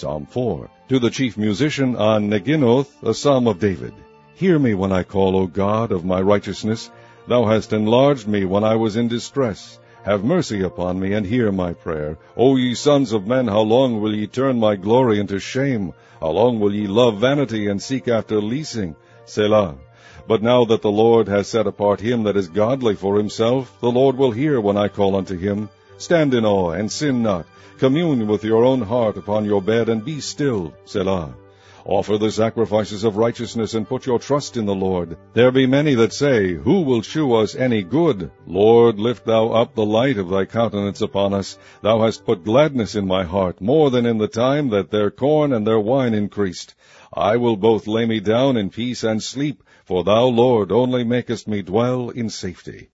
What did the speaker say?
Psalm 4. To the chief musician on Neginoth, a psalm of David. Hear me when I call, O God of my righteousness. Thou hast enlarged me when I was in distress. Have mercy upon me, and hear my prayer. O ye sons of men, how long will ye turn my glory into shame? How long will ye love vanity, and seek after leasing? Selah. But now that the Lord has set apart him that is godly for himself, the Lord will hear when I call unto him. Stand in awe, and sin not. Commune with your own heart upon your bed, and be still. Selah. Offer the sacrifices of righteousness, and put your trust in the Lord. There be many that say, Who will shew us any good? Lord, lift thou up the light of thy countenance upon us. Thou hast put gladness in my heart, more than in the time that their corn and their wine increased. I will both lay me down in peace and sleep, for thou, Lord, only makest me dwell in safety.